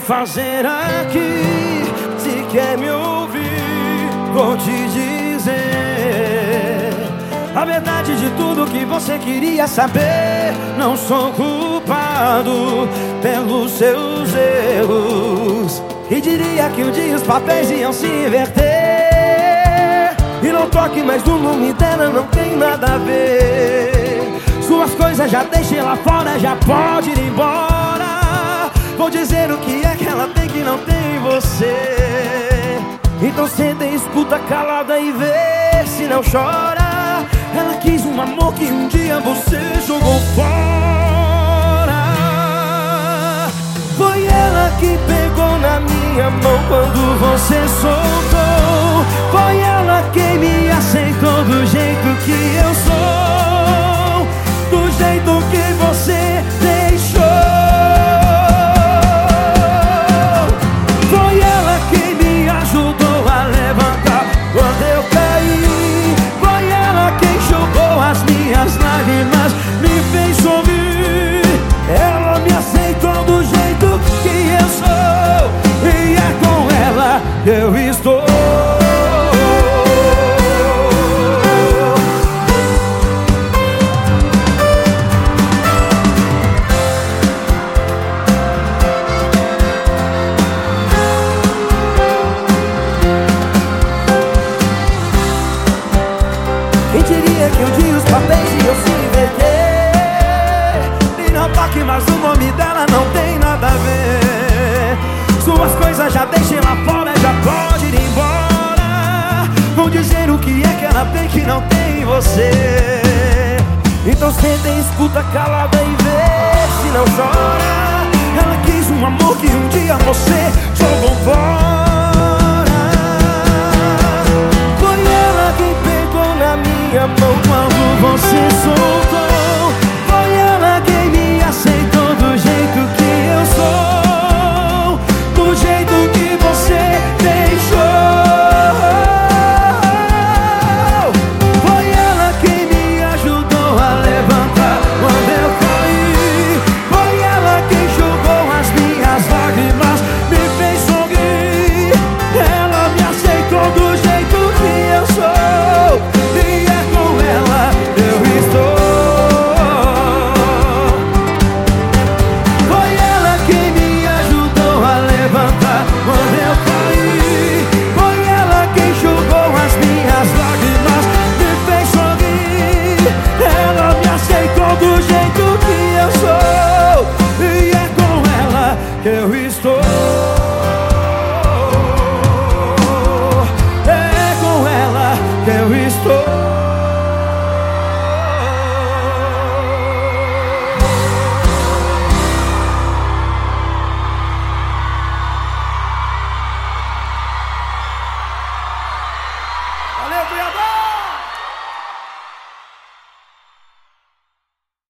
fazer aqui? Se quer me ouvir, vou te dizer a verdade de tudo que você queria saber. Não sou culpado pelos seus erros. E diria que um dia os papéis iam se inverter. E não toque mais no nome dela, não tem nada a ver. Suas coisas já deixei lá fora, já pode ir embora. Vou dizer o que é que ela tem que não tem você. Então senta e escuta calada e vê se não chora. Ela quis um amor que um dia você jogou fora. Foi ela que pegou na minha mão quando você soltou. Foi ela quem me aceitou do jeito que eu sou, do jeito que você deixou. Foi ela quem me ajudou a levantar quando eu caí. Foi ela quem jogou as minhas lágrimas, me fez sorrir. Ela me aceitou do jeito que eu sou, e é com ela que eu estou. Quem diria que um dia os papéis iam se inverter. E não toque mais o nome dela, não tem nada a ver. Suas coisas já deixei lá fora, já pode ir embora. Vou dizer o que é que ela tem que não tem você. Então senta e escuta calada e vê se não chora. Ela quis um amor que um dia você jogou fora. Foi ela quem pegou na minha mão quando você sorriu.